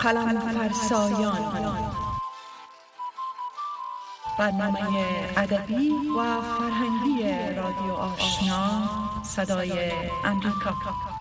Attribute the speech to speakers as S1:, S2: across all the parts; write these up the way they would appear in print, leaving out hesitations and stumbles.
S1: قلم‌فرسایان، برنامه ادبی و فرهنگی رادیو آشنا صدای امریکا.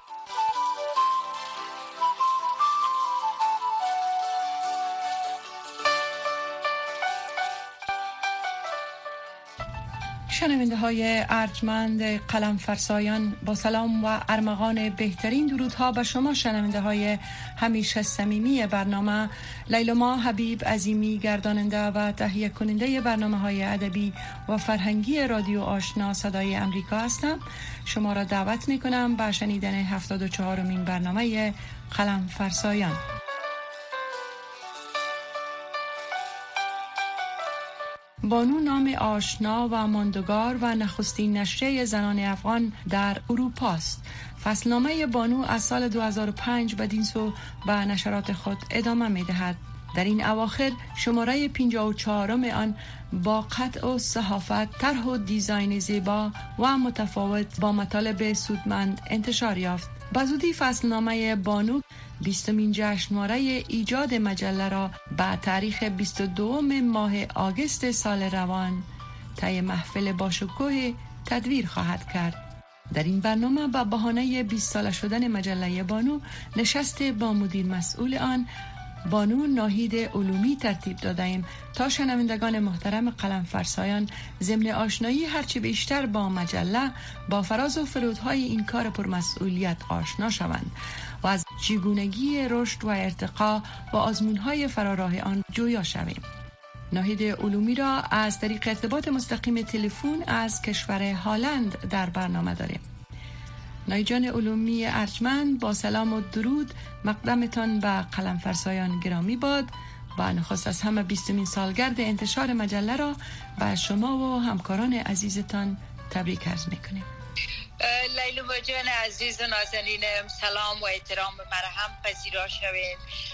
S1: شنونده های ارجمند قلم فرسایان، با سلام و ارمغان بهترین درودها به شما شنونده های همیشه صمیمی برنامه. لیلما حبیب عظیمی، گرداننده و تهیه کننده برنامه های ادبی و فرهنگی رادیو آشنا صدای امریکا هستم. شما را دعوت می کنم به شنیدن 74مین برنامه قلم فرسایان. بانو نام آشنا و ماندگار و نخستین نشریه زنان افغان در اروپا است. فصلنامه بانو از سال 2005 بدین سو به نشرات خود ادامه می دهد. در این اواخر شماره 54 آن با قطع و صحافت، طرح و دیزاین زیبا و متفاوت با مطالب سودمند انتشار یافت. بزودی فصلنامه بانو 20مین جشنواره ایجاد مجله را به تاریخ 22 ماه آگوست سال روان طی محفل باشکوه تدویر خواهد کرد. در این برنامه به بهانه 20 ساله شدن مجله بانو نشست با مدیر مسئول آن بانو ناهید علومی ترتیب دادیم تا شنوندگان محترم قلم فرسایان ضمن آشنایی هرچی بیشتر با مجله با فراز و فرودهای این کار پرمسئولیت آشنا شوند و از چگونگی رشد و ارتقا و آزمونهای فراراه آن جویا شویم. ناهید علومی را از طریق ارتباط مستقیم تلفن از کشور هلند در برنامه داریم. ناهید جان علومی ارجمند، با سلام و درود مقدمتان به قلم فرسایان گرامی باد. با نخست از همه 20مین سالگرد انتشار مجله را به شما و همکاران عزیزتان تبریک عرض میکنیم.
S2: لیلما جان عزیز و نازنینم، سلام و احترام مرحم پذیرا شوین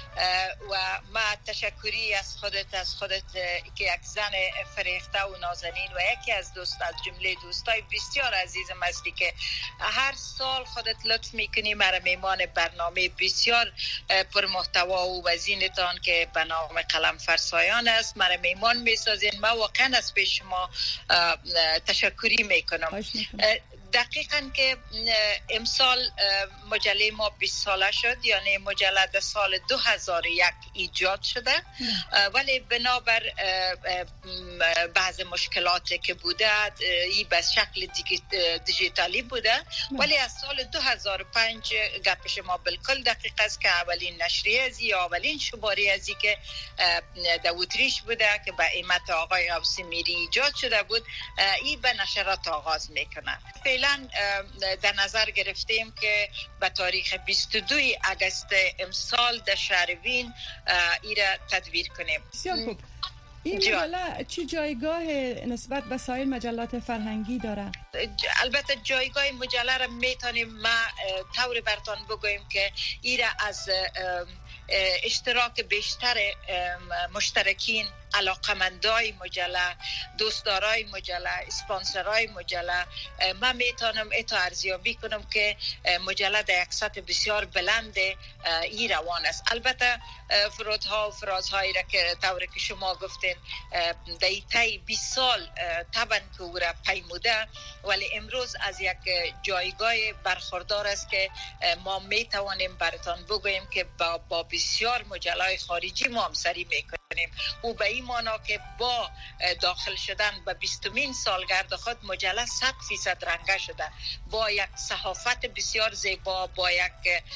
S2: و ما تشکری از خودت که یک زن فریخته و نازنین و یکی از جمله دوستای بسیار عزیزم هستی که هر سال خودت لطف میکنی مرا میمان برنامه بسیار پر محتوا و وزینتان که به نام قلم فرسایان است مرا میمان میسازین. ما واقعا از پیش شما تشکری میکنم. دقیقاً که امسال مجله ما 20 ساله شد، یعنی مجله در سال 2001 ایجاد شده، ولی بنابر بعض مشکلاتی که بوده این به شکل دیجیتالی بوده، ولی از سال 2005 گپ شما بالکل دقیق است که اولین نشریه ازی اولین شماره ازی که در اتریش بوده که به همت آقای اوسیمیری ایجاد شده بود، این به نشرات آغاز میکنه. فعلا در نظر گرفتیم که به تاریخ 22 اگست امسال در شهروین ای را تدویر کنیم.
S1: بسیار خوب. این مجله چی جایگاه نسبت به سایر مجلات فرهنگی داره؟
S2: البته جایگاه مجله را میتونیم ما طور براتون بگوییم که ای را از اشتراک بیشتر مشترکین، علاقمندای مجله، دوستدارای مجله، اسپانسرای مجله، من میتونم ایتو ارزیابی کنم که مجله در یک سطح بسیار بلند ای روان است. البته فرودها و فرازهایی را که طوری که شما گفتین در طی 20 سال طبعا که او را پیموده، ولی امروز از یک جایگاه برخوردار است که ما میتوانیم براتان بگوییم که با بسیار مجله‌های خارجی ما همسری میکنیم و به این معنا که با داخل شدن به 20مین سالگرد خود مجله 100% رنگه شده، با یک صحافت بسیار زیبا، با یک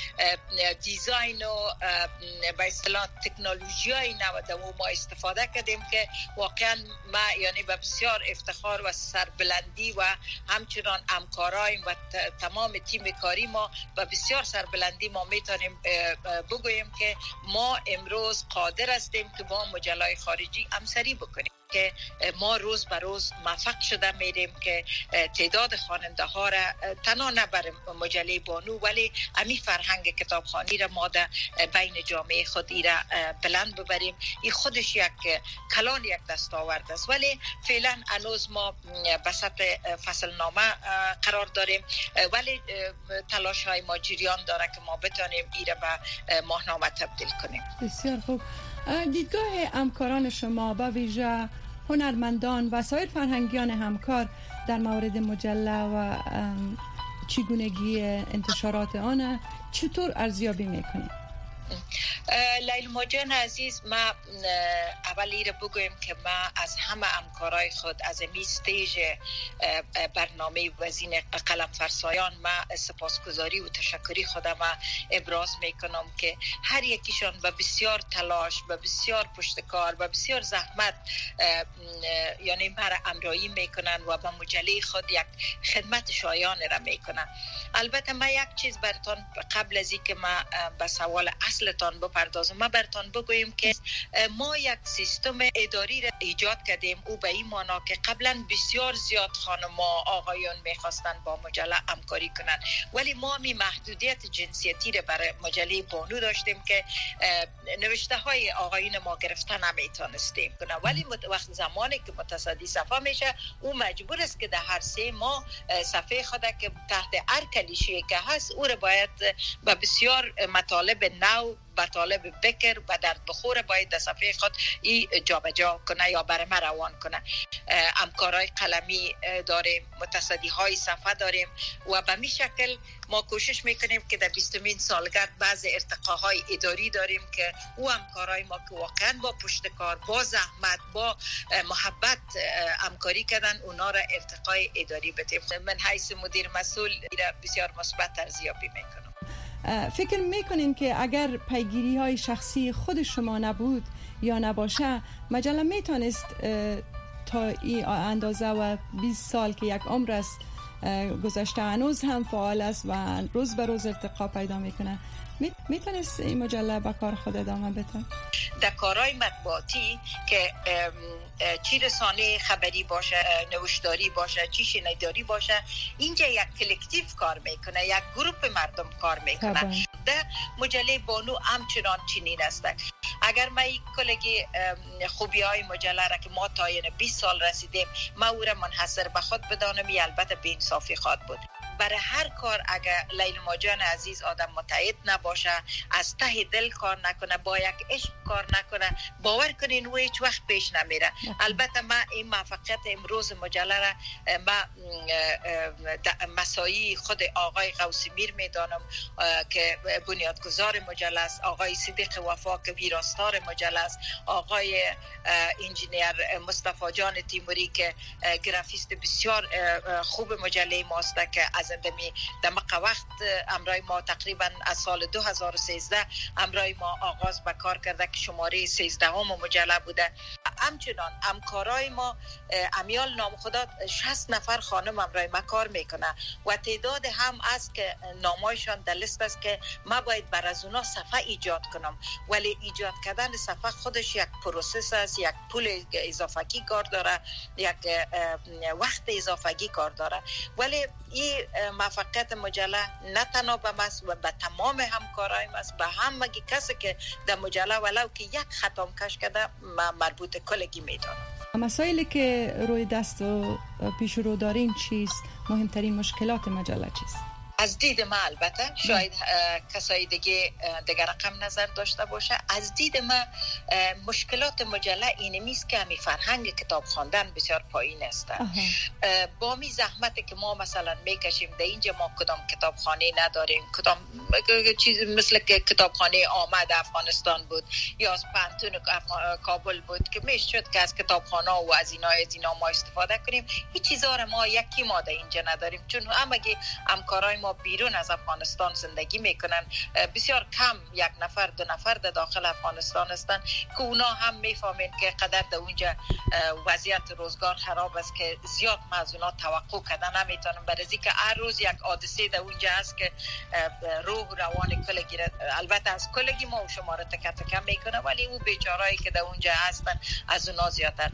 S2: دیزاین و به اصطلاح تکنولوژی‌های نو ما استفاده کردیم که واقعا ما یعنی به بسیار افتخار و سربلندی و همچنان همکارایم و تمام تیم کاری ما به بسیار سربلندی ما میتونیم بگوییم که ما امروز قادر هستیم که با مجله‌های خارجی همسری بکنیم. که ما روز به روز موفق شده میریم که تعداد خواننده ها را تنها نه بر مجله بانو ولی امی فرهنگ کتابخوانی را ما در بین جامعه خود ای را بلند ببریم. این خودش یک کلان یک دستاورد است، ولی فعلا هنوز ما به سطح فصل نامه قرار داریم، ولی تلاش های ما جریان داره که ما بتانیم ای را به ماهنامه تبدیل کنیم.
S1: بسیار خوب. دیدگاه همکاران شما با ویژه هنرمندان و سایر فرهنگیان همکار در مورد مجله و چگونگی انتشارات آن چطور ارزیابی میکنید؟
S2: لیلا جان عزیز، ما اولی رو بگویم که ما از همه همکارای خود از این استیج برنامه وزین قلم فرسایان ما سپاسگزاری و تشکری خودم ابراز میکنم که هر یکیشان با بسیار تلاش، با بسیار پشتکار، با بسیار زحمت یعنی مرا همراهی میکنن و با مجله خود یک خدمت شایانه را میکنن. البته ما یک چیز براتون قبل از اینکه ما به سوال اصلتان بپردازم، ما براتون بگویم که ما یک سیستم اداری را ایجاد کردیم، او به این معنا که قبلا بسیار زیاد خانم‌ها آقایان میخواستن با مجله همکاری کنن، ولی ما می محدودیت جنسیتی را برای مجله بانو داشتیم که نوشته های آقایون ما گرفتن نمیتونستیم کنه، ولی وقت زمانی که متصدی صفحه میشه او مجبور است که در هر سه ماه صفحه خود که تحت هر کلیشه که هست او را باید با بسیار مطالب نو، مطالب بکر و درد بخور باید در صفحه خود جابجا کنه یا برای ما روان کنه. همکارای قلمی داریم، متصدی های صفحه داریم و به می شکل ما کوشش میکنیم که در 20مین سالگرد بعض ارتقاهای اداری داریم که او همکارای ما که واقعا با پشتکار، با زحمت، با محبت همکاری کردن اونا را ارتقای اداری بدیم. من حیث مدیر مسئول بسیار مثبت ارزیابی میکنم.
S1: فکر میکنین که اگر پیگیری های شخصی خود شما نبود یا نباشه مجله میتونست تا این اندازه و 20 سال که یک عمر است گذشته هنوز هم فعال است و روز به روز ارتقا پیدا میکنه، میتونست این مجله به کار خود ادامه بده؟
S2: در کارهای مطبوعاتی که چی رسانه خبری باشه، نوشتاری باشه، چی شنیداری باشه، اینجا یک کلکتیو کار میکنه، یک گروپ مردم کار میکنه. در مجله بانو همچنان چنین است. اگر ما یک کلگی خوبی های مجله را که ما تا 20 سال رسیدیم ما او را منحصر به خود بدانم، البته به انصافی خواد بود. برای هر کار اگر لیلا جان عزیز آدم متعهد نباشه، از ته دل کار نکنه، با یک عشق کار نکنه، باور کنین او هیچ وقت پیش نمیره. البته ما این موفقیت امروز مجله را ما مساعی خود آقای غوثی میر میدانم که بنیادگذار مجله است، آقای صدیق وفا که ویراستار مجله است، آقای انجینیر مصطفی جان تیموری که گرافیست بسیار خوب مجله ماست که از اندمی دمق وقت امرای ما تقریبا از سال 2013 امرای ما آغاز به کار کرده که شماره 13 مجله بوده. همچنان همکارای ما امیال نام خدا 60 نفر خانم امرای ما کار میکنه و تعداد هم است که نامایشان در لیست است که ما باید بر از اونا صفحه ایجاد کنم، ولی ایجاد کردن صفحه خودش یک پروسس است، یک پول اضافگی کار داره، یک وقت اضافگی کار داره. ولی این موفقیت مجله نه تنها به ما و به تمام همکارای ما است، به همه کسی که در مجله ولو که یک ختم کش کرده مربوط کلگی میدانم.
S1: مسائلی که روی دست و پیش رو دارین چیست؟ مهمترین مشکلات مجله چیست؟
S2: از دید ما البته شاید کسای دیگه رقم نظر داشته باشه، از دید ما مشکلات مجله اینمیست که همی فرهنگ کتاب خواندن بسیار پایین است. با می زحمتی که ما مثلا میکشیم در اینجا ما کدام کتابخانه نداریم، کدام چیز مثل که کتابخانه آمد افغانستان بود یا از پانتون کابل بود که میشد که از کتابخانه و از اینا ما استفاده کنیم. این چیزا را ما یکی ما در اینجا نداریم، چون همگی همکارای ما بیرون از افغانستان زندگی میکنن، بسیار کم یک نفر دو نفر در داخل افغانستان هستن که اونا هم میفهمین که قدر در اونجا وضعیت روزگار خراب است که زیاد ما از اونا توقع کردن نمیتونم، برای که هر روز یک حادثه در اونجا هست که روح روان کلگی، البته از کلگی ما و شما را تکه تکه میکنه، ولی او بیچارهایی که در اونجا هستن از اونا زیادتر.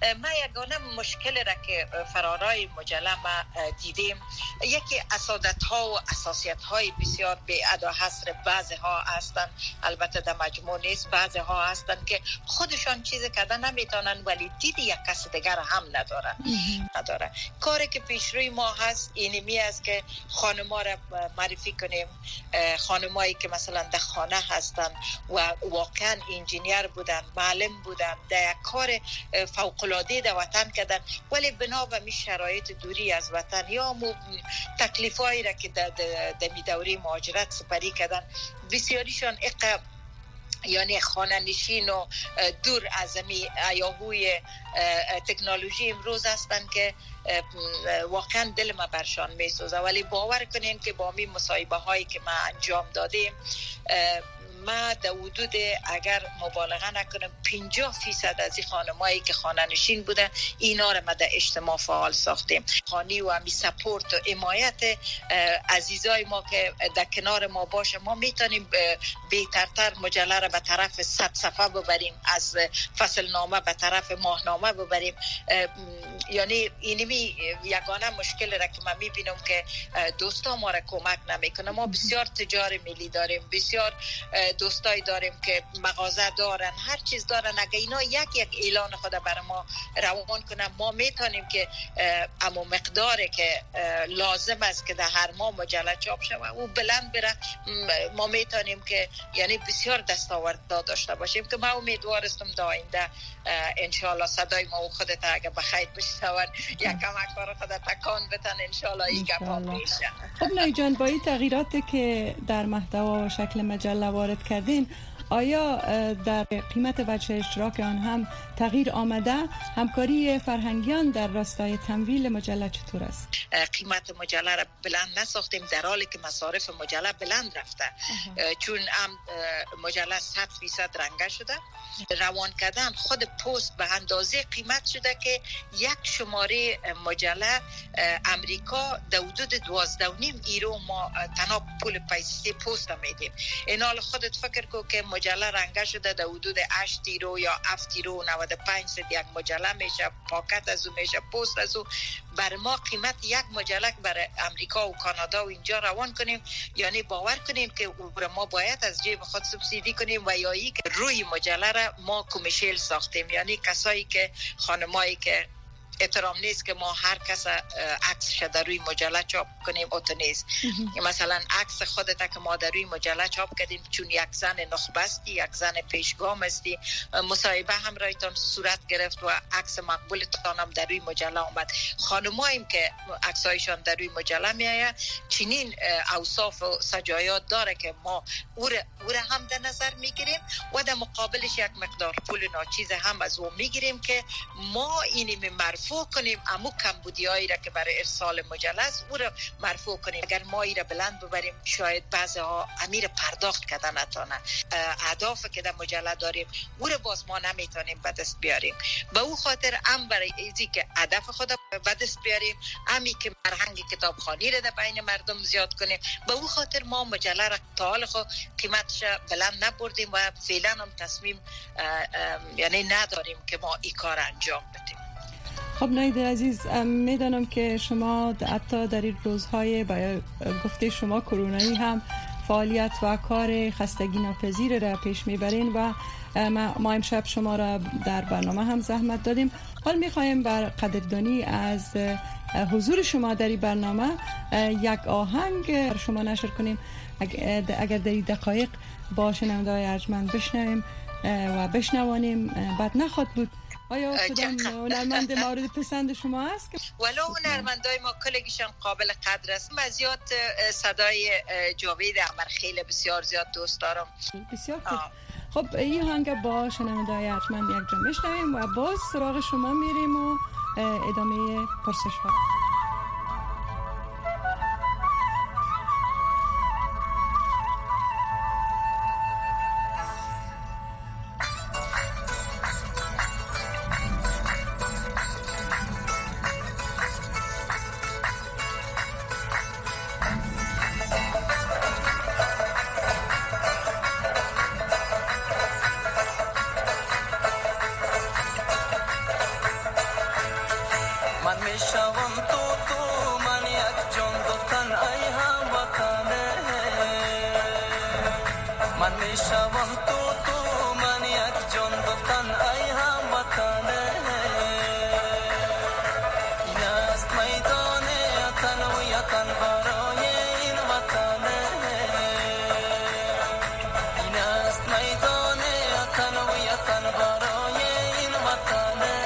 S2: ما یگانه مشکل را که فرارای مجله ما دیدیم، یکی اسادت ها و اساسیت های بسیار بی ادا حصر. بعضی ها هستن، البته در مجموع نیست، بعضی ها هستن که خودشان چیز کردن نمیتونن ولی دید یک کس دیگر هم نداره. کاری که پیش روی ما هست اینمی است که خانما را معرفی کنیم، خانمایی که مثلا در خانه هستن و واقعا انجینیر بودن، معلم بودن، در یک کار فوق‌العاده در وطن کردن ولی بنا به شرایط دوری از وطن یا تکلیفایی را که در دوره مهاجرت سپری کردن، بسیاریشان یعنی خانه نشین و دور از ایاهوی تکنولوژی امروز هستن که واقعا دل ما برشان میسوزه. ولی باور کنین که با می مصاحبه هایی که ما انجام دادیم، ما در حدود اگر مبالغه نکنم 50% از این خانمایی که خانه نشین بودن اینا را ما در اجتماع فعال ساختیم. خانی و همی سپورت و حمایت عزیزای ما که در کنار ما باشه، ما میتونیم بهترتر مجله را به طرف 100 صفحه ببریم، از فصل نامه به طرف ماهنامه ببریم. یعنی اینمی یگانه مشکل را که من میبینم که دوستا ما را کمک نمیکنه. ما بسیار تجار ملی داریم، بسیار دوستای داریم که مغازه دارن، هر چیز دارن. اگه اینا یک اعلان خود برای ما روان کنن، ما میتونیم که اما مقداری که لازم است که در هر ماه مجله چاپ شود او بلند بره، ما میتونیم که یعنی بسیار دستاورد داشته باشیم که ما امیدوار هستم در آینده انشالله صدای ما و خودت اگه بخیر بشنون یک کمک کار خودت تکان بتن، انشالله این گپا میشه.
S1: خب نایی جان، با این تغییراتی که در محتوا و شکل مجله وارد کردین، آیا در قیمت وجه اشتراک آن هم تغییر آمده؟ همکاری فرهنگیان در راستای تمویل مجله چطور است؟
S2: قیمت مجله را بلند نساختیم در حالی که مصارف مجله بلند رفته. چون مجله 100% رنگه شده، روان کردن خود پست به اندازه قیمت شده که یک شماره مجله امریکا در حدود 12.5 یورو ما تنها پول پیسه پست میدیم. این حال خودت فکر کن که مجله رنگه شده در حدود 8 یورو یا 7 یورو 95 سنت یک مجله میشه، پاکت از اون میشه، پست از اون. بر ما قیمت یک مجله برای امریکا و کانادا و اینجا روان کنیم، یعنی باور کنیم که ما باید از جیب خود سوبسیدی کنیم و یا ای که روی مجله را ما کمیشل ساختیم، یعنی کسایی که خانمایی که احترام نیست که ما هر کس عکسش در روی مجله چاپ کنیم، اوت نیست. مثلا عکس خودت که ما در روی مجله چاپ کردیم، چون یک زن نخبه استی، یک زن پیشگام استی، مصاحبه هم رایتان صورت گرفت و عکس مقبولتان هم در روی مجله آمد. خانماییم که عکسایشان در روی مجله میآید، چنین اوصاف و سجایات داره که ما او را هم در نظر میگیریم و در مقابلش یک مقدار پول ناچیز هم از او میگیریم که ما اینی مرفوع کنیم. امو کمبودیایی را که برای ارسال مجله است او را مرفوع کنیم. اگر ما ای را بلند ببریم، شاید بعضی ها امیر پرداخت کردن نتونه. اهداف که در مجله داریم او را باز ما نمیتونیم به دست بیاریم. به او خاطر برای ایزی که هدف خود به دست بیاریم، امی که فرهنگ کتابخوانی را در بین مردم زیاد کنیم، به او خاطر ما مجله را تا حال خود قیمتش بلند نبردیم و فعلا هم تصمیم یعنی نداریم که ما این کار انجام بدیم.
S1: خب نایید عزیز، میدانم که شما حتی در این روزهای با گفته شما کرونایی هم فعالیت و کار خستگی ناپذیر را پیش میبرین و ما امشب شما را در برنامه هم زحمت دادیم. حال میخوایم بر قدردانی از حضور شما در این برنامه یک آهنگ شما نشر کنیم. اگر در این دقایق با شنونده‌های ارجمند بشنویم و بشنوانیم بد نخواد بود. آیا کدام هنرمند مورد پسند شما است؟
S2: ولو هنرمندای ما کلگیشان قابل قدر است. من زیاد صدای جاوید امرخیل بسیار زیاد دوست دارم.
S1: بسیار خوب. خب این آهنگ با شنونده‌های ارجمند یک جا میشنویم و باز سراغ شما میریم و ادامه پرسش ها.
S3: میشوم تو من یک جان دو تن ای هموطنه من میشوم تو من یک جان دو تن ای هموطنه این است میدان وطن و وطن برای این وطنه این است میدان وطن و وطن برای این وطنه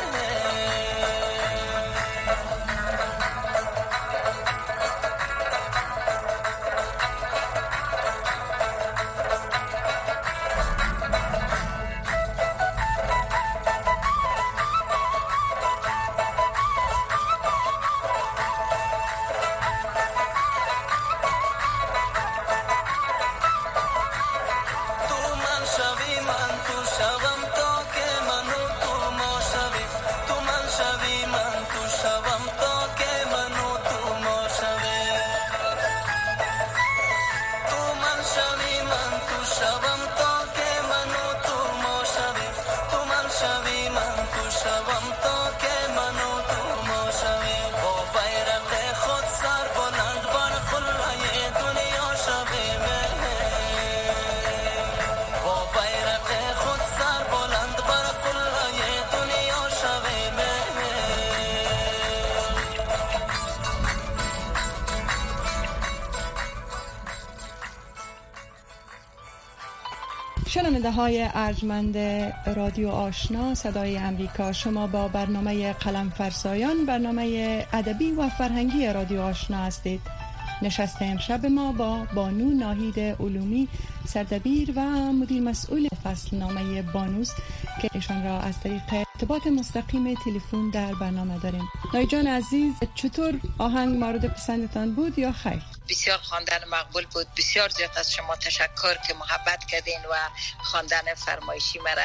S1: شنونده های ارجمند رادیو آشنا صدای امریکا، شما با برنامه قلم فرسایان، برنامه ادبی و فرهنگی رادیو آشنا هستید. نشست امشب ما با بانو ناهید علومی، سردبیر و مدیر مسئول فصلنامه بانوست که ایشان را از طریق ارتباط مستقیم تلفن در برنامه داریم. ناهید جان عزیز، چطور آهنگ مورد پسندتان بود یا خیر؟
S2: بسیار خواندن مقبول بود. بسیار زیاد از شما تشکر که محبت کردین و خواندن فرمایشی مرا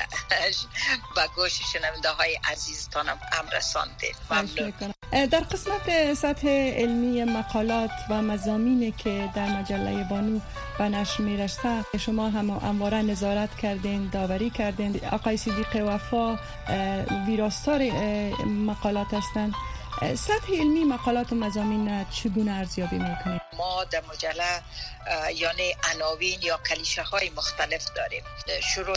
S2: با گوش شنونده های عزیزتانم رساندین. ممنون.
S1: در قسمت سطح علمی مقالات و مضامینی که در مجله بانو به نشر میرسه شما هم همواره نظارت کردین، داوری کردین. آقای صدیق وفا ویراستار مقالات هستند. سطح علمی مقالات و مضامین چگونه ارزیابی میکنید؟
S2: ما در مجله یعنی عناوین یا کلیشه های مختلف داریم. شروع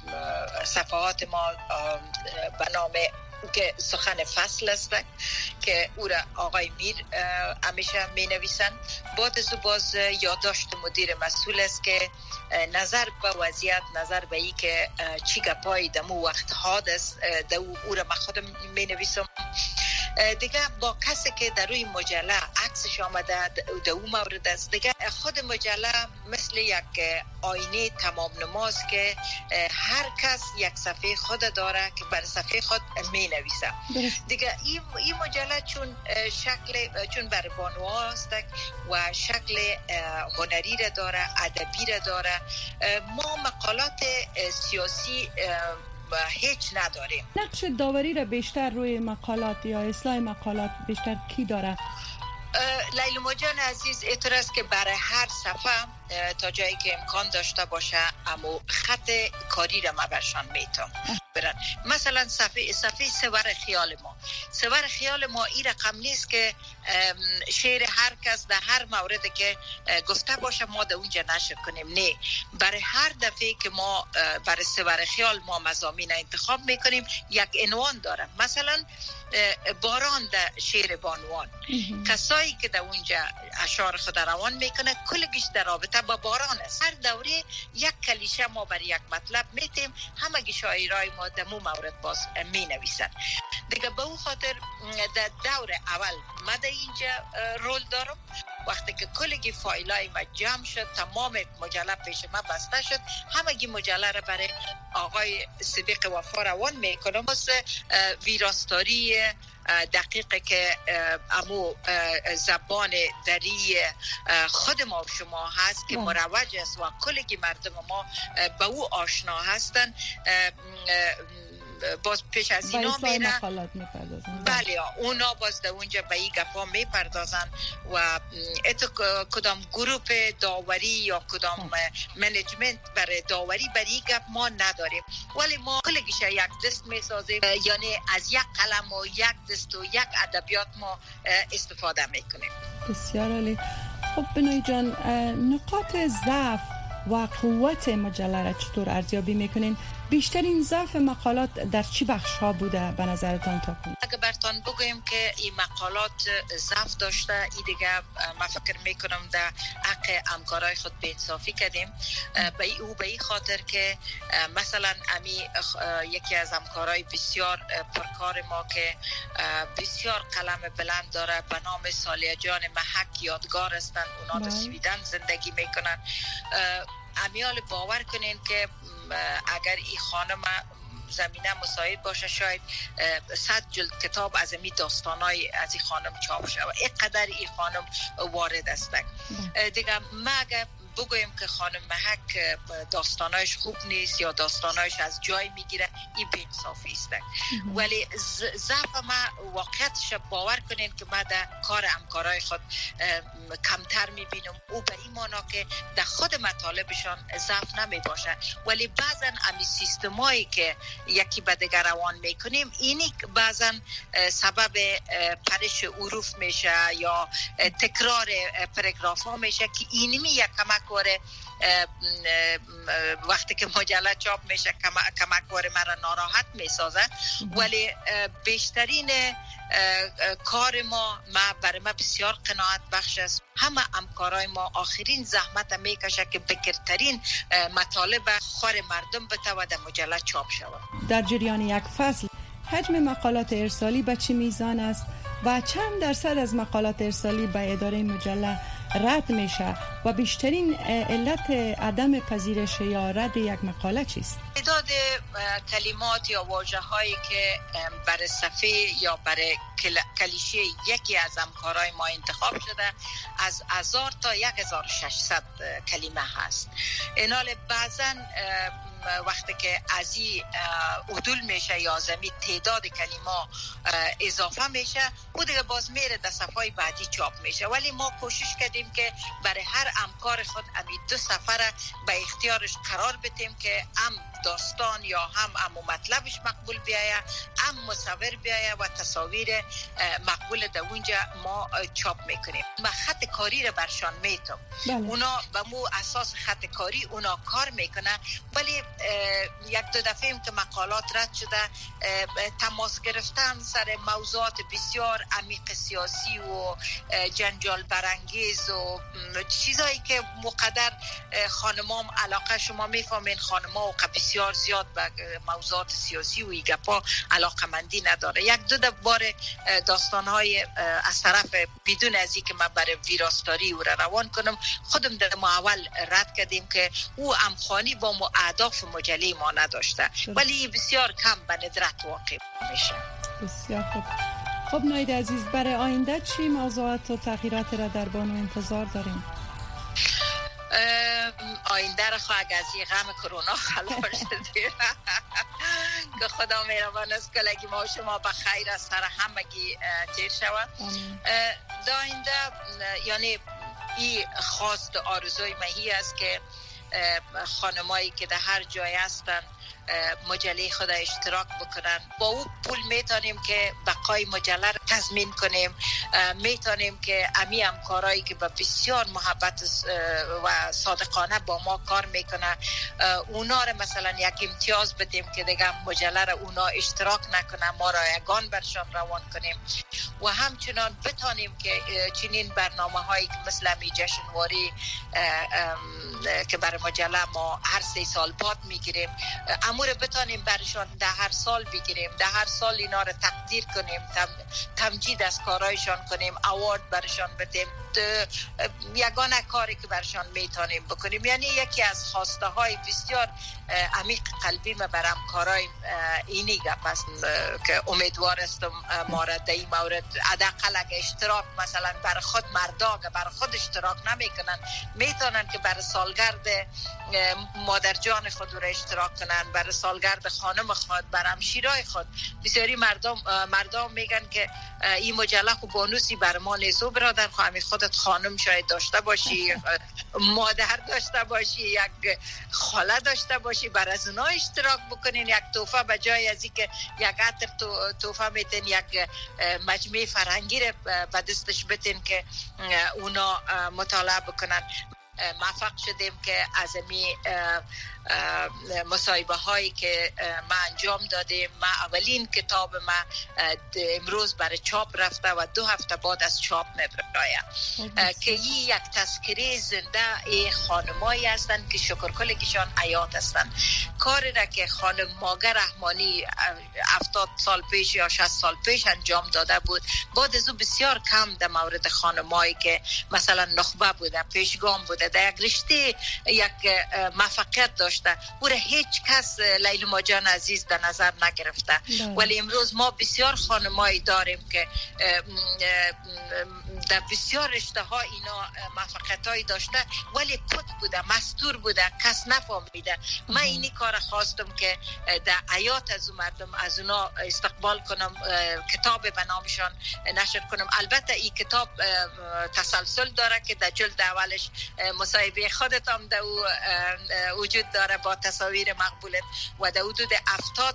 S2: صفحات ما به نام که سخن فصل است که او را آقای میر همیشه می نویسن. بعد از باز یادداشت مدیر مسئول است که نظر به وضعیت، نظر به ای که چی گپای دمو وقت حاد است او را من خودم می نویسم. دیگه با کسی که در روی مجله عکسش آمده در اون مورد است. دیگه خود مجله مثل یک آینه تمام نماز که هر کس یک صفحه خود داره که بر صفحه خود می نویسه. دیگه این مجله چون بر بانوها است و شکل هنری را داره، ادبی را داره. ما مقالات سیاسی هیچ نداریم.
S1: نقش داوری را بیشتر روی مقالات یا اصلاح مقالات بیشتر کی داره؟
S2: لیلا جان عزیز، اعتراض که برای هر صفحه تا جایی که امکان داشته باشه اما خط کاری را ما برشان میتونم برن. مثلا صفحه سور خیال ما این رقم نیست که شعر هر کس در هر موردی که گفته باشه ما در اونجا نشر کنیم. نه، برای هر دفعه که ما برای سور خیال ما مضامین انتخاب میکنیم یک عنوان داره. مثلا باران در شعر بانوان، کسایی که در اونجا اشعار خود روان میکنه کلگیش در رابطه با باران است. هر دوره یک کلیشه ما بر یک مطلب میتیم، همگی شاعرای ما در مو مورد باز می نویسن. دیگه به اون خاطر در دور اول ما در اینجا رول دارم. وقتی که کلگی فایلای ما جمع شد، تمام مجله پیش ما بسته شد، همگی مجله را برای آقای صدیق وفا روان میکنم. بس ویراستاری دقیقه که امو زبان دری خود ما و شما هست که مروج است و کلگی مردم ما به او آشنا هستن. باز پیش از اینا میره بله اونا باز در اونجا به این گپا میپردازن و اتو کدام گروپ داوری یا کدام منیجمنت برای داوری برای گپ ما نداریم، ولی ما کلگیش یک دست میسازیم، یعنی از یک قلم و یک دست و یک ادبیات ما استفاده میکنیم.
S1: بسیار عالی. خب بنای جان، نقاط ضعف و قوت مجله را چطور ارزیابی میکنین؟ بیشترین ضعف مقالات در چی بخش ها بوده به نظرتان تا کنید؟
S2: اگه برتان بگویم که این مقالات ضعف داشته، این دیگه من فکر میکنم در حق همکارای خود بی‌انصافی کردیم. به این خاطر که مثلا امی یکی از همکارای بسیار پرکار ما که بسیار قلم بلند داره به نام سالیه جان محک یادگار هستن، اونا در سویدن زندگی میکنن. امیال باور کنین که اگر این خانم زمینه مساعد باشه شاید 100 جلد کتاب از این داستانای از این خانم چاپ شود. اینقدر این خانم وارد است. دیگه ما اگر بگویم که خانم محک داستانایش خوب نیست یا داستانایش از جای میگیره، این بی‌انصافی است. ولی ضعف ما واقعیتش باور کنین که ما در کار همکارای خود کمتر میبینم. او به این معنا که در خود مطالبشان ضعف نمی باشه، ولی بعضا امی سیستمایی که یکی به دیگر روان میکنیم اینی بعضا سبب پرش حروف میشه یا تکرار پاراگراف ها میشه که اینمی یک کمک واره وقتی که مجله چاپ میشه کمک واره مرا ناراحت میسازه. ولی بیشترین کار ما برای ما بسیار قناعت بخش است. همه همکارای ما آخرین زحمت میکشه که بکرترین مطالب خور مردم بته و در مجله چاپ شود.
S1: در جریان یک فصل حجم مقالات ارسالی به چه میزان است و چند درصد از مقالات ارسالی به اداره مجله رد میشه و بیشترین علت عدم پذیرش یا رد یک مقاله چیست؟
S2: تعداد کلمات یا واژه هایی که برای صفحه یا برای کلیشه یکی از همکارای ما انتخاب شده از 1000 تا 1600 کلمه هست. اینال بعضا وقتی که از این عدول میشه یا زمین تعداد کلمه اضافه میشه، او دیگه باز میره در صفحه بعدی چاپ میشه. ولی ما کوشش کردیم که برای هر همکار خود امی 2 صفحه را به اختیارش قرار بدیم که هم داستان یا هم مطلبش مقبول بیایه، هم مصور بیایه و تصاویر مقبول در اونجا ما چاپ میکنیم. ما خط کاری را برشان میتم، اونا به مو اساس خط کاری اونا کار میکنه. ولی یک دو دفعه که مقالات رد شده، تماس گرفتن سر موضوعات بسیار عمیق سیاسی و جنجال برانگیز و چیزایی که مقدر خانمام علاقه، شما میفهمین خانما و بسیار زیاد به موضوعات سیاسی و ایگپا علاقه مندی نداره. یک دو بار داستانهای از طرف بدون از این که من برای ویراستاری او را روان کنم خودم در اول رد کردیم که او امخانی با اهداف مجله ما نداشته، ولی بسیار کم به ندرت واقع میشه.
S1: بسیار خوب. خب ناید عزیز، برای آینده چی موضوعات و تغییرات را در بانو انتظار داریم؟
S2: آینده را خواهد از این غم کرونا خلاص شدیم که خدا مهربان است کلگی ما و شما بخیر از سر همگی تیر شود. در آینده یعنی این خواست آرزوی مهی است که خانمایی که در هر جای هستن مجله خود اشتراک بکنن. با او پول میتونیم که بقای مجله را تضمین کنیم، میتونیم که امی همکارایی که با بسیار محبت و صادقانه با ما کار میکنه اونا را مثلا یک امتیاز بدیم که دیگه مجله را اونا اشتراک نکنه، ما را یگان برشان روان کنیم و همچنان بتونیم که چنین برنامه هایی که مثل می جشنواری که برای مجله ما هر 3 سال بعد میگیریم امور بتانیم برشان در هر سال بگیریم، در هر سال اینا رو تقدیر کنیم، تمجید از کارایشان کنیم، اوارد برشان بدیم یگانه کاری که برشان میتونیم بکنیم. یعنی یکی از خواسته های بسیار عمیق قلبی ما بر همکارای اینی گپ است که امیدوار هستم ما را در این مورد حداقل اگه اشتراک مثلا بر خود مردا که بر خود اشتراک نمیکنن میتونن که بر سالگرد مادر جان خود را اشتراک کنن، بر سالگرد خانم خود، بر همشیرای خود. بسیاری مردم میگن که این مجله خو بونوسی بر ما نیست. و برادر خواهمی خودت خانم شاید داشته باشی، مادر داشته باشی، یک خاله داشته باشی، بر از اونا اشتراک بکنین. یک تحفه به جای از این که یک عطر تحفه میتین، یک مجموعه فرهنگی رو به دستش بتین که اونا مطالعه بکنن. موفق شدیم که از امی مصاحبه هایی که ما انجام دادیم، ما اولین کتاب ما امروز برای چاپ رفته و 2 هفته بعد از چاپ میبراید که این یک تذکره زنده ای خانمایی هستند که شکرکلکشان حیات هستند. کاری را که خانم ماگر رحمانی 70 سال پیش یا 60 سال پیش انجام داده بود، بعد از او بسیار کم در مورد خانمایی که مثلا نخبه بوده، پیشگام بوده، در یک رشته یک موفقیت داشته، او را هیچ کس لیلما جان عزیز در نظر نگرفته. ولی امروز ما بسیار خانمایی داریم که در بسیار رشته ها اینا موفقیت هایی داشته ولی پت بوده، مستور بوده، کس نفهمیده. من اینی کار خواستم که در حیات از اون مردم از اونا استقبال کنم، کتاب به نامشان نشر کنم. البته این کتاب تسلسل داره که در جلد اولش مصاحبه خودت هم در وجود داره با تصاویر مقبولت و در حدود 70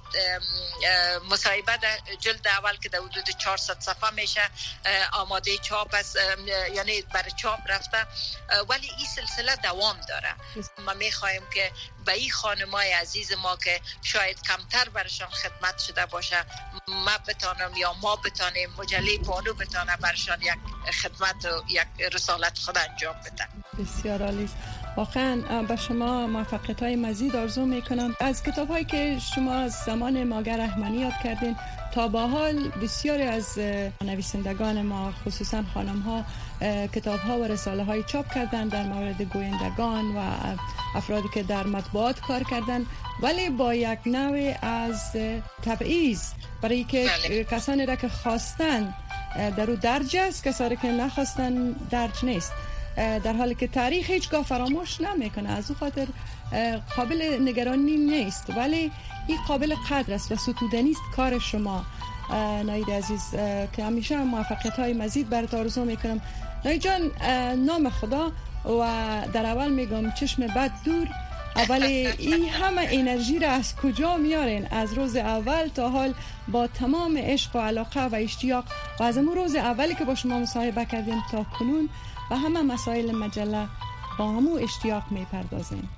S2: مصاحبه در جلد اول که در حدود 400 صفحه میشه آماده چاپ است، یعنی برای چاپ رفته. ولی این سلسله دوام داره. ما میخوایم که به این خانمای عزیز ما که شاید کمتر برشان خدمت شده باشه، ما بتانم یا ما بتانیم، مجله بانو بتانه برشان یک خدمت و یک رسالت خود انجام بده.
S1: بسیار عالی. واقعا به شما موفقیت های مزید آرزو میکنم. از کتاب هایی که شما از زمان ماگر رحمانی یاد کردین تا به حال بسیاری از نویسندگان ما خصوصا خانم ها کتاب ها و رساله های چاپ کردن در مورد گویندگان و افرادی که در مطبوعات کار کردن، ولی با یک نوع از تبعیض، برای که کسانی را که خواستن در او درج است، کسانی که نخواستن درج نیست، در حالی که تاریخ هیچگاه فراموش نمیکنه. از او خاطر قابل نگرانی نیست، ولی این قابل قدر است و ستودنی است کار شما ناید عزیز که همیشه موفقیت های مزید برات آرزو میکنم. ناید جان، نام خدا و در اول میگم چشم بد دور، ولی این همه انرژی را از کجا میارین؟ از روز اول تا حال با تمام عشق و علاقه و اشتیاق و از امون روز اولی که با شما مصاحبه کردیم تا کنون و همه مسائل مجله با همون اشتیاق میپردازیم.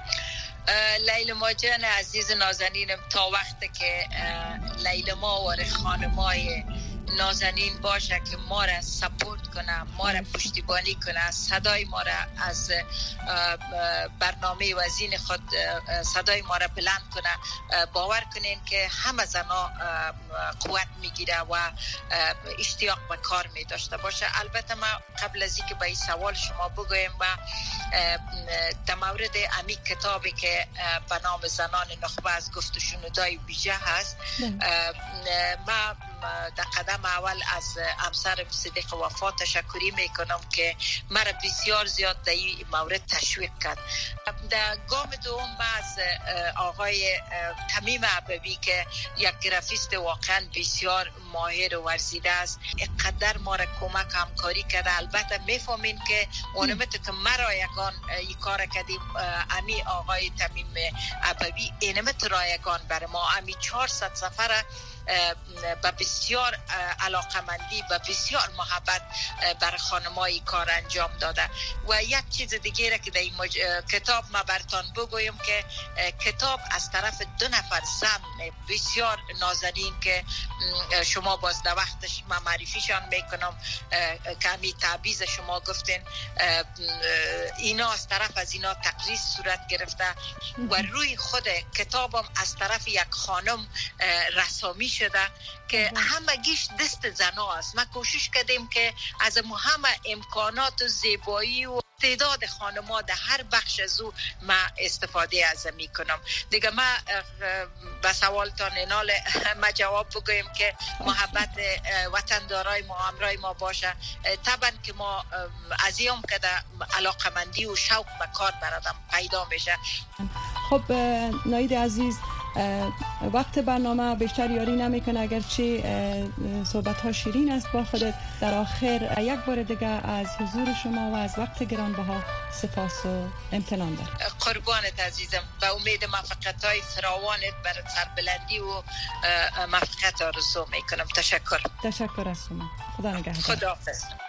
S2: لیلما جان عزیز نازنینم، تا وقتی که لیلما و خانمای نازنین باشه که ما را سپورت کنه، ما را پشتیبانی کنه، صدای ما را از برنامه وزین خود صدای ما را بلند کنه، باور کنین که همه زنا قوت میگیره و اشتیاق به کار می داشته باشه. البته ما قبل از اینکه به این سوال شما بگویم و در مورد امی کتابی که به نام زنان نخبه از گفت و شنودای ویژه هست، ما در قدم اول از همسر صدیق وفا تشکری میکنم که مرا بسیار زیاد در این مورد تشویق کرد. در گام دوم از آقای تمیم عبوی که یک گرافیست واقعا بسیار ماهر و ورزیده است، اقدر ما را کمک همکاری کرده. البته میفهمین که اونمت که مرا یگان این کار کردیم، امی آقای تمیم عبوی اینمت رایگان بر ما امی 400 سفر با بسیار علاقمندی و بسیار محبت بر خانمایی کار انجام داده. و یک چیز دیگه که در این کتاب ما برتان بگویم که کتاب از طرف 2 نفر زن بسیار نازنین که شما باز در وقتش ما معرفیشان میکنم، کمی تعبیز شما گفتین، اینا از طرف از اینا تقریص صورت گرفته و روی خود کتابم از طرف یک خانم رسامی شده که همگیش دست زنا است. ما کوشش کردیم که از همه امکانات و زیبایی و تعداد خانم‌ها در هر بخش از او ما استفاده از می کنم. دیگه ما به سوالتان اینال ما جواب بگویم که محبت وطندارای ما همراه ما باشه. طبعا که ما از ایام که در علاقمندی و شوق به کار برادم پیدا میشه.
S1: خب ناید عزیز، وقت برنامه بیشتر یاری نمیکنه، اگرچه صحبت ها شیرین است با خودت. در آخر یک بار دیگه از حضور شما و از وقت گرانبها سپاس و امتنان دارم.
S2: قربانت عزیزم، به امید موفقیت های فراوانت بر سربلندی و موفقیت آرزو میکنم. تشکر از شما. خدا نگهدار.
S4: خداحافظ.